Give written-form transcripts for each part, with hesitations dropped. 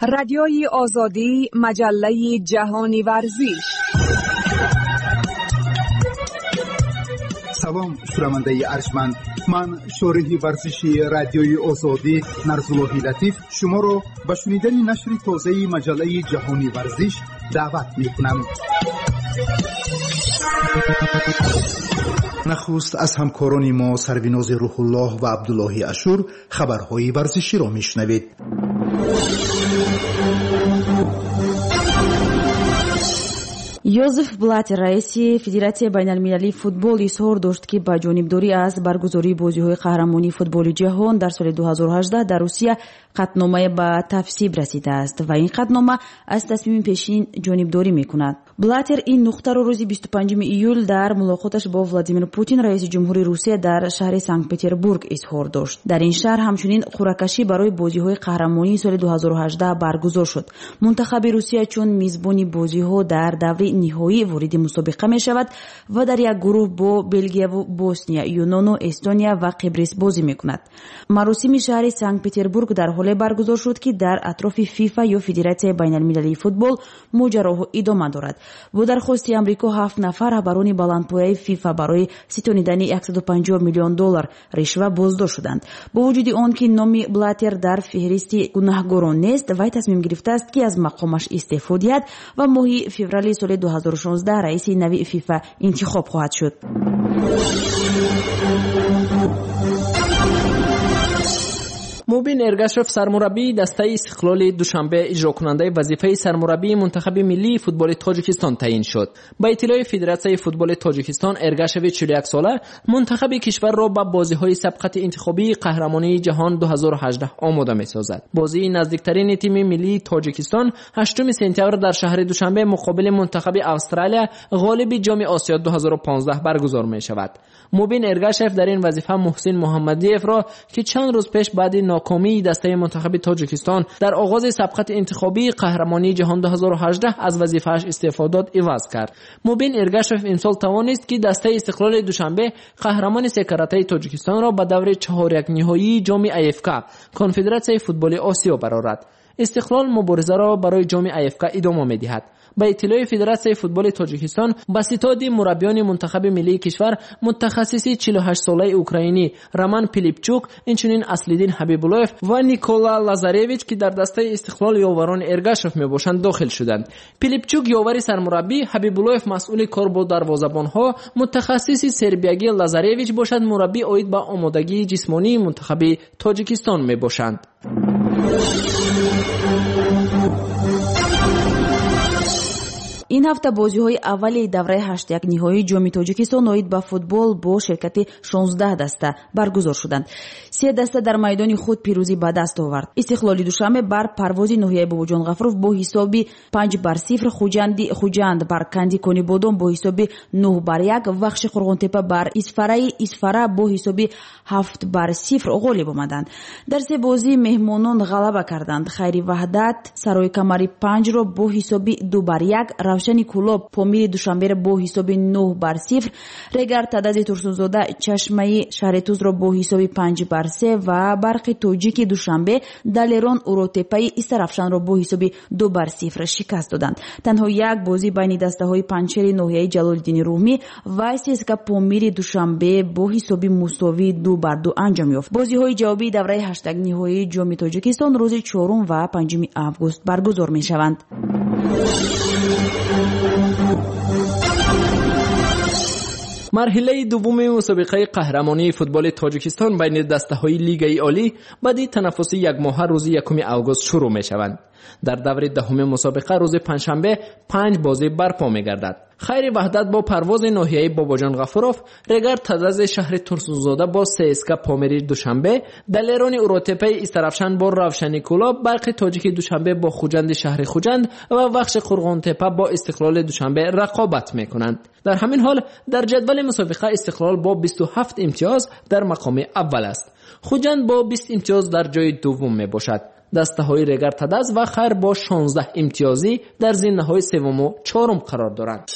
رادیوی آزادی، مجله جهانی ورزش. سلام شنونده ارجمند، من شارح ورزشی رادیوی آزادی نرزاللهی لطیف شما را به شنیدن نشر تازه مجله جهانی ورزش دعوت می‌کنم. نخست از همکاران ما سرویناز روح الله و عبدالله اشور خبرهای ورزشی را میشنوید. یوزف بلاتر رئیس فدراسیون بین‌المللی فوتبال اظهار داشت که با جانبداری از برگزاری بازی‌های قهرمانی فوتبال جهان در سال 2018 در روسیه قطعنامه به تصویب رسیده است و این قطعنامه از تصمیم پیشین جانبداری می‌کند. بلاتر این نکته را روز 25 ایول در ملاقاتش با ولادیمیر پوتین رئیس جمهوری روسیه در شهر سنت پترزبورگ اظهار داشت. در این شهر همچنین قرعه‌کشی برای بازی‌های قهرمانی سال 2018 برگزار شد. منتخب روسیه چون میزبان بازی‌ها در دوره نهایی وارد مسابقه می شود و در یک گروه با بلژیک و بوسنیا، یونان و استونیا و قبرس بازی می کند. مراسم شهر سنت پترزبورگ در حال برگزار شد که در اطراف فیفا یا فدراسیون بین‌المللی فوتبال ماجراها ادامه دارد. با درخواست آمریکا 7 نفر رهبران بلندپایه فیفا برای ستانیدن $150 میلیون رشوه بازداشت شدند. با وجود آن که نام بلاتر در فهرست گناهکاران نیست، وی تصمیم گرفته است که از مقامش استعفا دهد و ماه فوریه سال 2016 رئیس نوی فیفا انتخاب خواهد شد. موبین ارگاشف سرمربی دسته استقلال دوشنبه اجرا کننده وظیفه سرمربی منتخب ملی فوتبال تاجیکستان تعیین شد. با اطلاع فدراسیون فوتبال تاجیکستان، ارگاشف 41 ساله منتخب کشور را به بازی‌های سبقت انتخابی قهرمانی جهان 2018 آماده می‌سازد. بازی نزدیکترین تیم ملی تاجیکستان 8 سپتامبر در شهر دوشنبه مقابل منتخب استرالیا غالب جام آسیا 2015 برگزار می‌شود. موبین ارگاشف در این وظیفه محسن محمدیف را که چند روز پیش بعد ناکامی دسته منتخب تاجیکستان در آغاز سبقت انتخابی قهرمانی جهان 2018 از وظیفه‌اش استعفا داد عوض کرد. موبین ارگاشف امسال توانست که دسته استقلال دوشنبه قهرمان سه‌کارته تاجیکستان را به دور 4 نهایی جام AFK کنفدراسیون فوتبال آسیا برآورد. استقلال مبارزه را برای جام AFK ادامه می‌دهد. با اطلاع فدراسیون فوتبال تاجیکستان، با ستاد مربیان منتخب ملی کشور متخصص 48 ساله اوکراینی رمان پیلیپچوک، اینچنین اصلدین حبیبولوف و نیکولا لازارویچ که در دسته استقلال یاوران ارگاشف میباشند داخل شدند. پیلیپچوک یاور سرمربی، حبیبولوف مسئول کار با دروازه‌بان‌ها، متخصص سربیایی لازارویچ باشد مربی عاید به آمادگی جسمانی منتخب تاجیکستان میباشند. این هفته بازی‌های اول دوره 8 نهایی جام تاجیکستان عاید به فوتبال با شرکت 16 دسته برگزار شدند. 3 دسته در میدان خود پیروزی به دست آورد. استقلال دوشنبه بر پرواز نوحیه باباجان غفروف با حساب 5-0، خوجند بر کندی کنی بادام با حساب 9-1، وخش قرغنتپه بر اسفره با حساب 7-0 غالب آمدند. در 3 بازی مهمانان غلبه کردند. خیری وحدت سرای کمری 5 را با حساب 2-1، روشن کلوب پامیر دوشنبه با حساب 9-0، رگر تدز ترسونزاده چشمه شهرتوز را با حساب 5-3 و برق توجیک دوشنبه دلیران اوروتپی استرافشان را با حساب 2-0 شکست دادند. تنها یک بازی بین دسته های پنچر ناحیه جلال‌الدین رومی و سیسکا پامیر دوشنبه با حساب مساوی 2-2 انجام یافت. بازی های جوابی دوره 8 نهایی جام تاجیکستان روز 4 و 5 آگوست برگزار می شوند. مرحله دوم مسابقه قهرمانی فوتبال تاجیکستان بین دسته‌های لیگ عالی بعد تنفس یک ماه روز 1 آگوست شروع می‌شوند. در دور دهم مسابقه روز پنجشنبه 5 بازی برپا می‌گردد. خیر وحدت با پرواز ناحیه باباجان غفروف، رگر تزز شهر ترسونزاده با سیسکا پامیر دوشنبه، دلیران اوروتپی استرافشان با روشن کلوب، برق تاجیک دوشنبه با خوجند شهر خوجند و وخش قرغنتپه با استقلال دوشنبه رقابت می‌کنند. در همین حال در جدول مسابقه استقلال با 27 امتیاز در مقام اول است. خوجند با 20 امتیاز در جای دوم میباشد. دسته های رگر تدز و خیر با 16 امتیازی در زمینه های سوم و چهارم قرار دارند.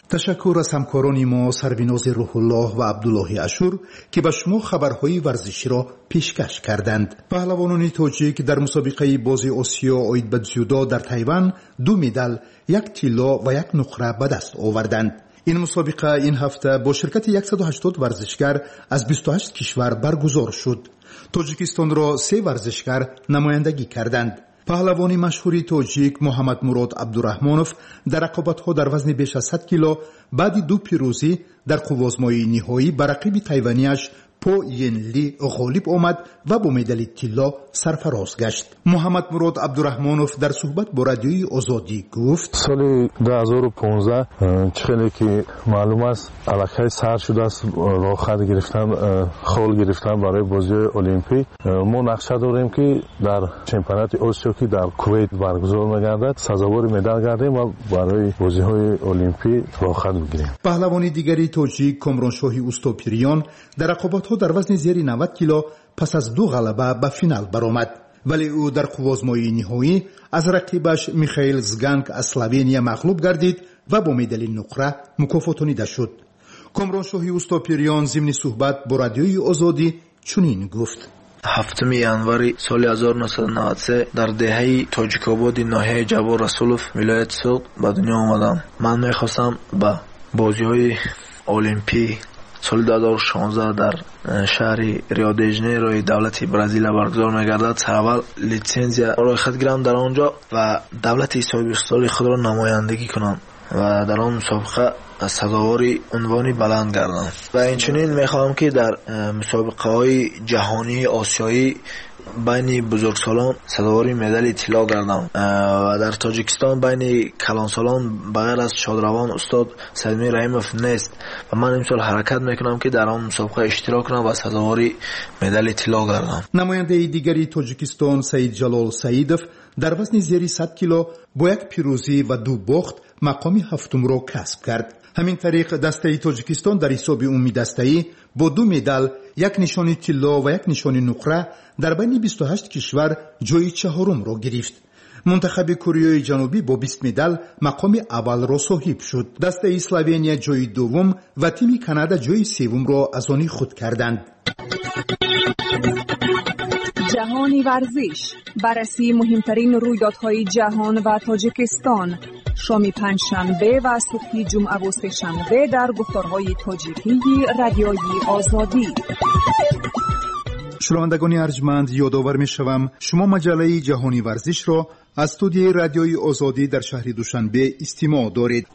تشکر از همکاران ما سربیناز روح الله و عبدالله اشور که به شما خبرهای ورزشی را پیشکش کردند. پهلوانان تاجیک در مسابقه بازی آسیا آید به جودو در تایوان 2 مدال، 1 طلا و 1 نقره به دست آوردند. این مسابقه این هفته با شرکت 180 ورزشکار از 28 کشور برگزار شد. تاجیکستان را 3 ورزشکار نمایندگی کردند. پهلوانی مشهوری تاجیک محمد مراد عبدالرحمانوف در رقابت‌ها در وزن بیش از 100 کیلو بعد 2 پیروزی در قوازمایی نهایی بر رقیب تایوانیش پو ینلی غالب آمد و با مدال طلا سرفراز گشت. محمد مراد عبدالرحمانوف در صحبت با رادیوی آزادی گفت: سال 2015 خیلی که معلوم است علاقه سر شده است، راه خط گرفتن، خول گرفتن برای بازی المپیک. ما نقشه داریم که در چمپیونات آسیا که در کویت برگزار می‌گردد سزاوار مدال گردیم و برای بازی‌های المپیک راه خط بگیریم. پهلوانی دیگری تاجیک کامرانشاهی اوستاپیریان در رقابت‌ها در وزن زیر 90 کیلو پس از 2 غلبه به فینال برآمد، ولی او در قوازمایی نهایی از رقیبش میخائیل زگانگ از اسلوونیا مغلوب گردید و با مدال نقره مکافاتانیده شد. کامرانشاهی اوستاپیریان ضمن صحبت با رادیوی آزادی چنین گفت: 7 январи соли 1993 дар деҳаи тоҷикободи ноҳияи ҷабор расулов вилояти суғд ба дунё омадам. ман мехостам ба бозиҳои олимпӣ соли 2016 дар шаҳри рио-де-жанейрои давлати бразилия баргузор мегардад. сараввал литсензия рӯйхат гирам дар он ҷо ва давлати соҳибиқтиқдори худро намояндагӣ кунам ва дар он мусобиқа сазовори унвони баланд гардам. ва инчунин мехоҳам ки дар мусобиқаҳои ҷаҳонии осиёӣ байни бузургсолон сазовори медали тилло гардам ва дар тоҷикистон байни калонсолон ба ғайр аз шодравон устод саидмир раҳимов нест ва ман имсол ҳаракат мекунам ки дар он мусобиқа иштирок кунам ва сазовори медали тилло гардам. намояндаи дигари тоҷикистон саид ҷалол саидов дар вазни зери 100 кило бо 1 пирӯзӣ ва 2 бохт мақоми 7-умро касб кард. ҳамин тариқ дастаи тоҷикистон дар ҳисоби умуми дастаӣ бо 2 медал, 1 нишони тилло ва 1 нишони нуқра дар байни 28 кишвар ҷои 4-умро гирифт. мунтахаби кореяи ҷанубӣ бо 20 медал мақоми аввалро соҳиб шуд. дастаи словения ҷои 2-ум ва тими канада ҷои 3-умро аз они худ карданд. جهانی ورزش، بررسی مهمترین رویدادهای جهان و تاجیکستان، شام پنجشنبه و صبح جمعه و سه‌شنبه در گفتارهای تاجیکی رادیوی آزادی. شنوندگان ارجمند، یادآور می‌شوم شما مجله جهانی ورزش را از استودیوی رادیوی آزادی در شهر دوشنبه استماع دارید.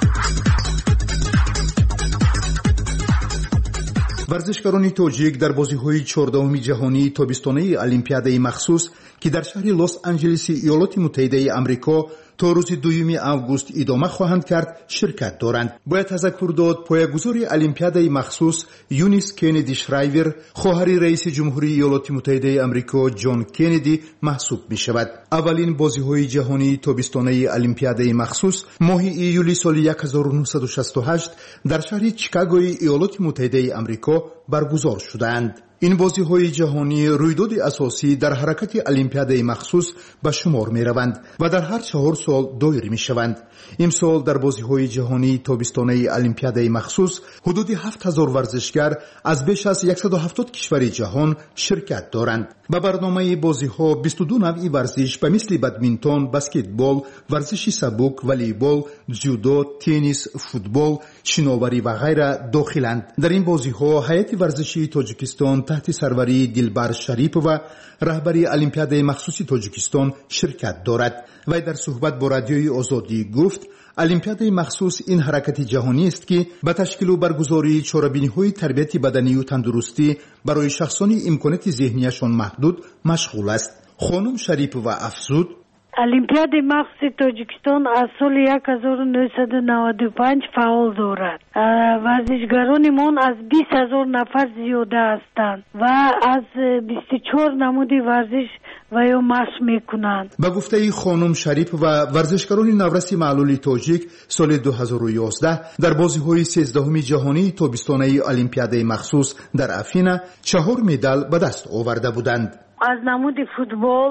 ورزشکاران تاجیک در بازی‌های 14 جهانی تابستانه المپیادای مخصوص که در شهر لس آنجلس ایالات متحده آمریکا تا روز 2 آگوست ادامه خواهند کرد شرکت دارند. باید تذکر داد پایه‌گذار المپیادای مخصوص یونیس کندی شرایور خواهر رئیس جمهوری ایالات متحده آمریکا جان کندی محسوب می شود. اولین بازی‌های جهانی تابستانه المپیادای مخصوص ماه ایولی سال 1968 در شهر چیکاگوی ایالات متحده آمریکا برگزار شدند. این بازی‌های جهانی رویداد اساسی در حرکت المپیادای مخصوص به شمار می‌روند و در هر 4 سال دایر می‌شوند. امسال در بازی‌های جهانی تابستانه المپیادای مخصوص حدود 7000 ورزشکار از بیش از 170 کشور جهان شرکت دارند. به برنامه بازی‌ها 22 نوع ورزش به مثل بدمینتون، بسکتبال، ورزش سبک، والیبال، جودو، تنیس، فوتبال، شناوری و غیره داخلند. در این بازی‌ها هیئت ورزشی تاجیکستان تحت سروری دلبر شریف و رهبری المپیادای مخصوص تاجیکستان شرکت دارد. و در صحبت با رادیوی آزادی گفت المپیادای مخصوص این حرکت جهانی است که به تشکیل و برگزاری چاره‌بینی‌های تربیت بدنی و تندرستی برای شخصانی امکانات ذهنیشان محدود مشغول است. خانم شریف و افزود: олимпиадаи махсуси тоҷикистон аз соли 1995 фаъол дорад. варзишгаронimon аз 20,000 нафар зиёда ҳастанд ва аз 24 намуди варзиш ва ё машқ мекунанд. ба гуфтаи хонум Шариф ва варзишгарони навраси маълули тоҷик соли 2011 дар бозиҳои 13-уми ҷаҳонии тобистонаи олимпиадаи махсус дар Афина 4 медал ба даст оварда буданд. аз намуди футбол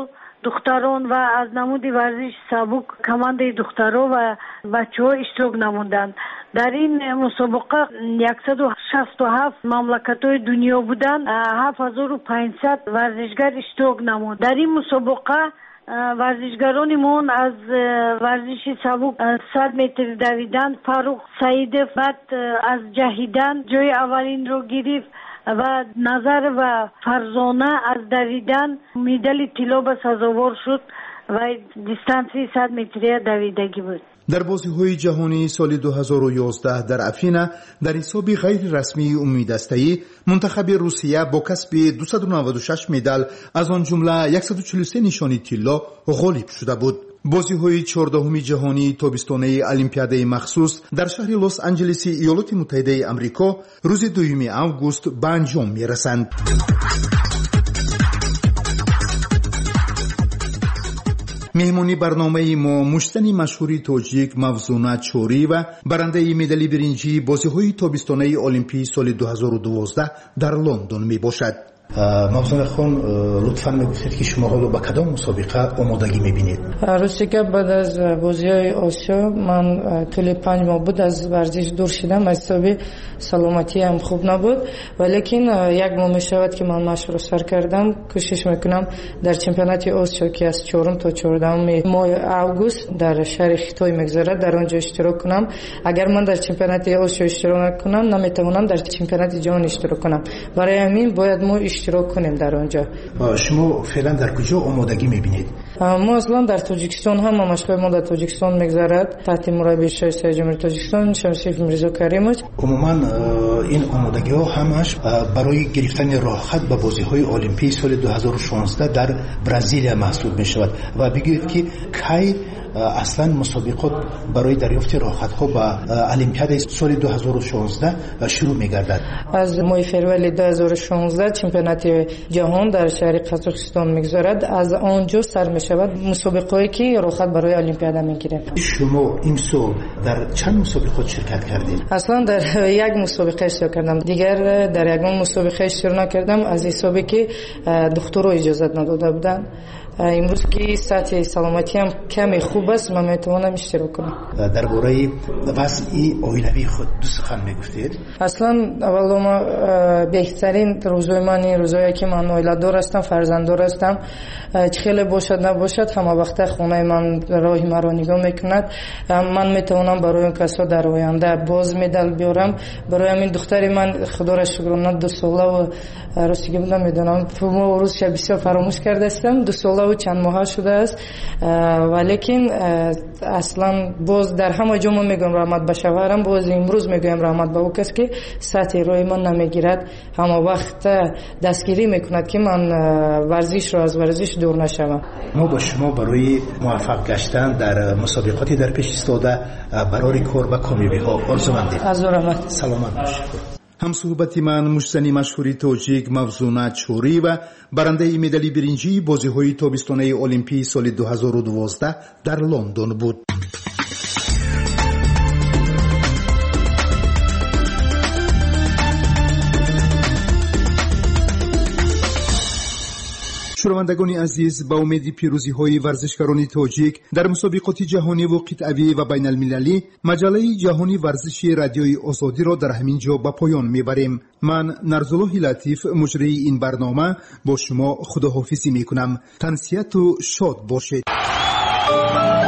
دختران و از نمود ورزش سبک کمانده دخترها و بچه‌ها اشتراک نمودند. در این مسابقه 167 مملکت‌های دنیا بودند. 7500 ورزشگر اشتراک نمود. در این مسابقه ورزشگرانمون از ورزش سبک 100 متر دویدن فاروق سعیدов بعد از جهیدن جای اولین رو گرفت و نظر و فرزانه از دویدن مدال طلا به سزاوار شد و دیستانسی 100 متری دویدگی بود. در بازی‌های جهانی سال 2011 در افینا در حساب غیر رسمی عمومی دسته‌ای منتخب روسیه با کسب 296 مدال از آن جمله 143 نشانی طلا غالب شده بود. بازی‌های 14 جهانی تابستانه المپیاده مخصوص در شهر لس آنجلس ایالات متحده آمریکا روز 2 آگوست به انجام می‌رسند. مهمانی برنامه ما مشتنی مشهوری تاجیک موزونا چوری و برنده مدال برنجی بازی‌های تابستانه المپی سال 2012 در لندن می باشد. موزونا خان لطفاً میگوید که شما حالا با کدام مسابقه آمادگی میبینید؟ راستی که بعد از بازی‌های آسیا من طول 5 ماه بود از ورزش دور شدم. از حساب سلامتی هم خوب نبود ولیکن 1 ماه میشود که من مشق رو سر کردم. کوشش میکنم در چمپیونات آسیا که از 4 تا 14 ماه آگوست در شهر خیتای میگذرد در آنجا اشتراک کنم. اگر من در چمپیونات آسیا اشتراک نکنم نمیتوانم در چمپیونات جهان اشتراک کنم. برای همین باید ما اشتراک کنیم در آنجا. شما فعلا در کجا آمادگی میبینید؟ ما اصلا در تاجیکستان هم مشق ما در تاجیکستان میگذرد تحت مربی شایسته جمهوری تاجیکستان شمسیف میرزا کریموف. عموما این آمادگی ها همش برای گرفتن راه خط به بازی های المپی سال 2016 در برزیل محسوب می شود و بگویید که کی اصلا مسابقات برای دریافت راه خط ها به المپیاد سال 2016 شروع می گردد. از ماه فروریه 2016 چمپیونات جهان در شهر قزاقستان میگذرد. از آنجا سر می شود مسابقاتی که راه خط برای المپیاد میگیرند. شما این سال در چند مسابقات شرکت کردید؟ اصلا در 1 مسابقه اشتراک کردم. دیگر در 1 مسابقه اشتراک نکردم از حسابی که دکترها اجازه نداده بودند. امروز که سطح سلامتی هم کمی خوب است من میتوانم اشتراک کنم. درباره وضع اولیوی خود دو سخن میگفتید؟ اصلا اولا ما بهترین روزای من این روزایی که من اولیدار هستم فرزنددار هستم. چه خیلی باشد نباشد همه وقت خانه من راه مرا نگاه میکند. من میتوانم برای اون کسا در آینده باز مدال بیارم. برای همین دختر من خدا را شکرانه 2 ساله و راستگی بودم میدونم ما روز بسیار فراموش کرده هستم. 2 ساله و چند ماه شده است ولیکن اصلا باز در همه جا من میگم رحمت به شوهرم باز امروز میگم رحمت به او کس که سطح راه من نمیگیرد همه وقت دستگیری میکند که من ورزش رو از ورزش دور نشوم. ما با شما برای موفق گشتن در مسابقاتی در پیش ایستاده برای کار و کامیابی ها آرزومندیم. از رحمت سلامت باشید. هم صحبتی من مشتنی مشهوری تاجیک موزونا چوری و برنده مدال برنجی بازی‌های تابستانه المپی سال 2012 در لندن بود. شنوندگان عزیز با امید پیروزی‌های ورزشکاران تاجیک در مسابقات جهانی و قطعی و بین المللی مجله جهانی ورزشی رادیوی آزادی را در همین جا به پایان میبریم. من نرزالله لطیف مجری این برنامه با شما خداحافظی میکنم. تنسیت و شاد باشید.